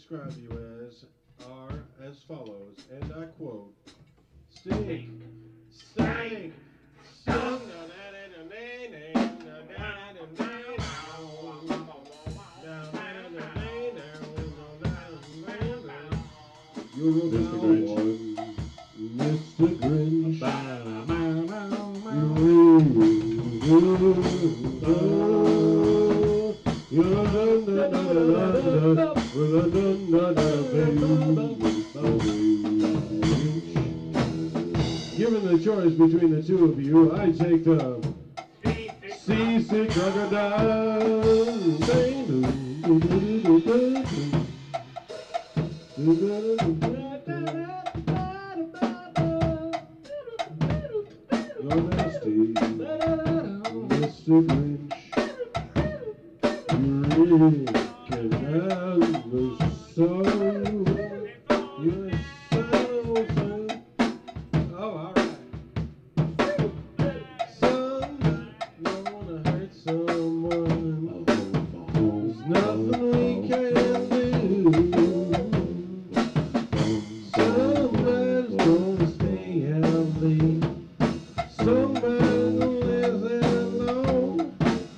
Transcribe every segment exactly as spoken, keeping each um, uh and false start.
describe you as are as follows, and I quote: Stink, stink, stink. You're mister Grinch. mister Grinch. Given the choice between the two of you, I take the seasick crocodile. You're nasty, mister Grinch. You can have the soul. You're so, so. Oh, all right. Someone don't wanna hurt someone. There's nothing we can do. Somebody's gonna stay healthy. Somebody lives alone.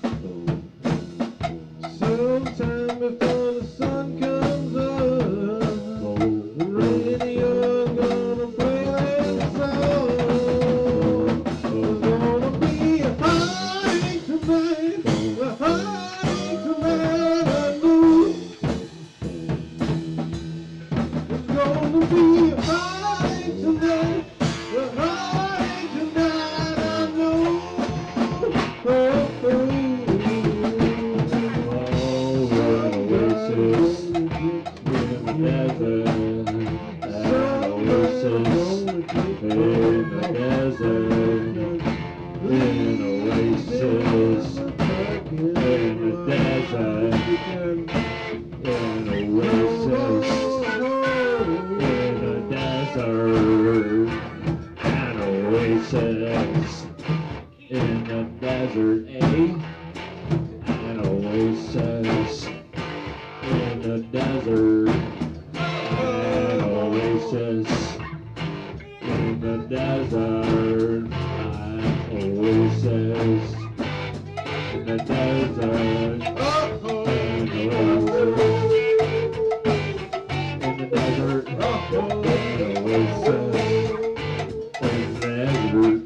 Sometime before the sun comes up, the radio gonna play that song. There's gonna be a heartache tonight, a heartache tonight, I know. There's gonna be a heartache tonight, a heartache tonight, I know. Oh, oh. In the desert, eh? An oasis in the desert. An oasis in the desert. An oasis in the desert. An oasis in the desert. An oasis in the desert.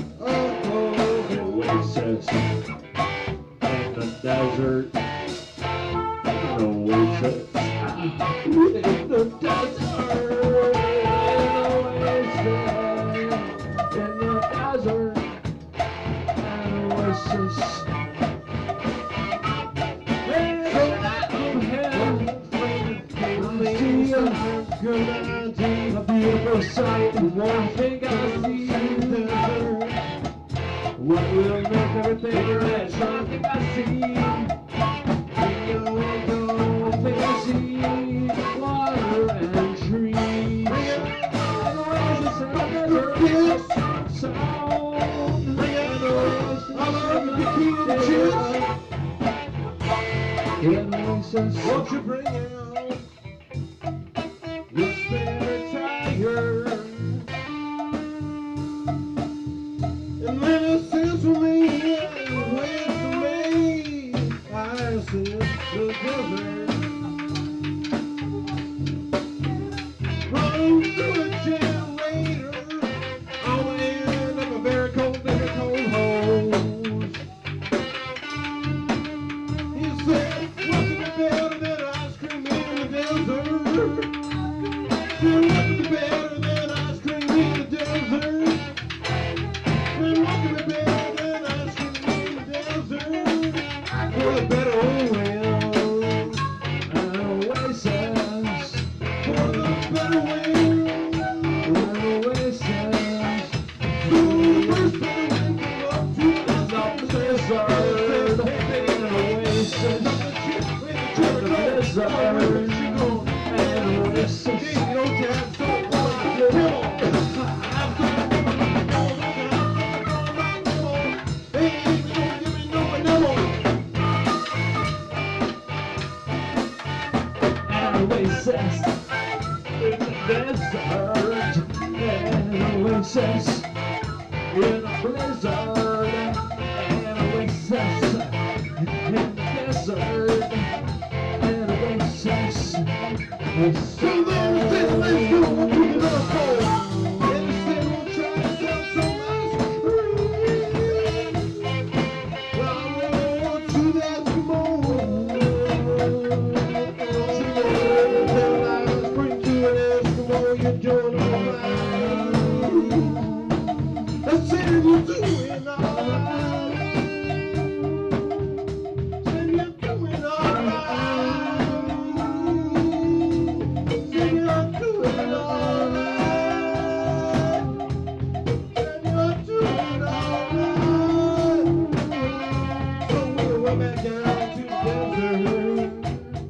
Oasis in the desert, an oasis in the desert, an oasis in the desert, an oasis. A beautiful sight, one thing I see in the desert. What will make everything right? Something I see. The only thing I see, water and trees. And oasis and desert, sound. And oasis and desert. And oasis, won't you bring out the spare tire? And then it says for me, and waits for me, I see the desert. Running through a generator, on the end of a very cold, very cold hose. He said, what's it better than ice cream in the desert? What's it better than ice cream in the desert? And what could be better than ice cream in the desert? For the better oil, an oasis. For the better oil, an oasis. The first better wind go up to the desert. An oasis in the desert. An oasis. You don't have to Oasis. oasis in a blizzard, an oasis in the desert, an oasis. So there's this, let's go up to the North Pole. And instead we'll try to sell some ice cream. Well, I really want you to Eskimo. Tell ice cream to an Eskimo, you're doing alright. I said you're doing alright. Said you're doing alright. Said you're doing alright. Said you're doing alright. So we'll run back down to the desert.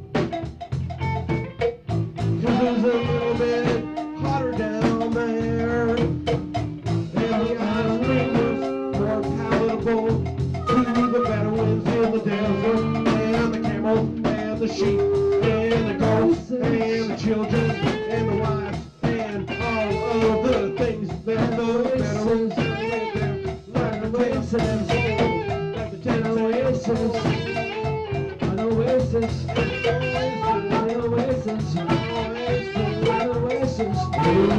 'Cause it's a little bit hotter down there. And the ice cream was more palatable to the Bedouins in the desert, and the camels, and the sheep, and the goats, and the children, and the wives, and all of the things that the Bedouins lived there, like the Texans, like the An oasis, Texans. an oasis, an oasis, an oasis,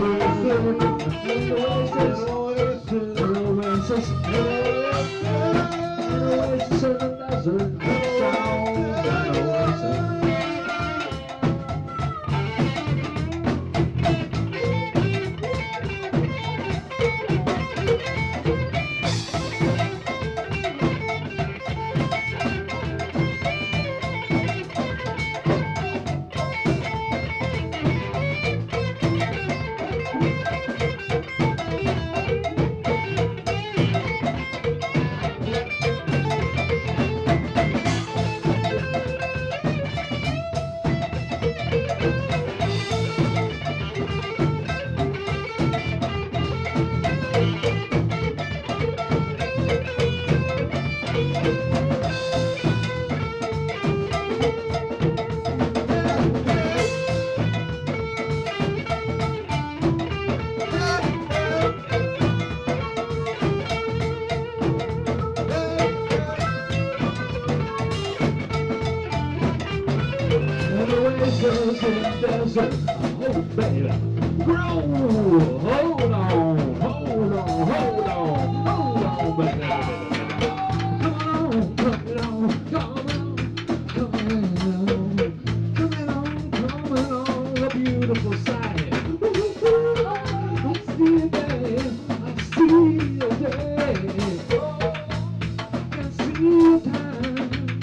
desert. Oh, baby. Grow. Hold on. Hold on. Hold on. Hold on, baby. Come on. Come on. Come on. Come on. Come on. Come on. A beautiful sight. I see it there. I see it there. I can see it time.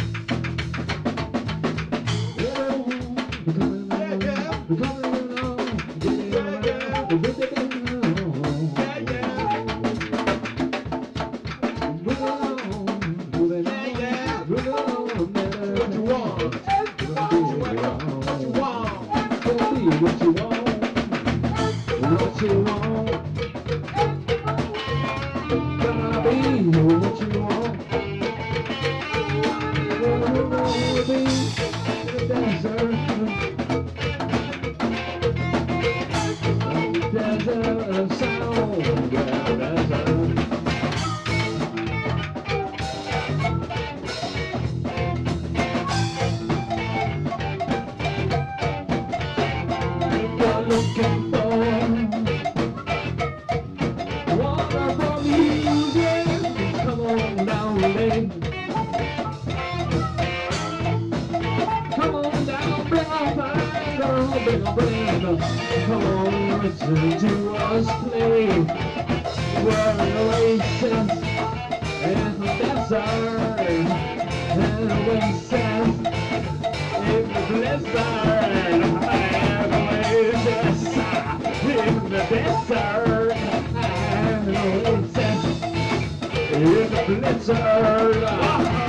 What you want, what you want, gonna be what you want, gonna be the desert, desert sound, yeah, desert. Looking for wonderful music. Come on down, baby. Come on down, bring on fire, girl, bring on flame. Come on, listen to us play. We're an oasis in the desert, an oasis in the blizzard. An oasis in the desert, an oasis in the blizzard.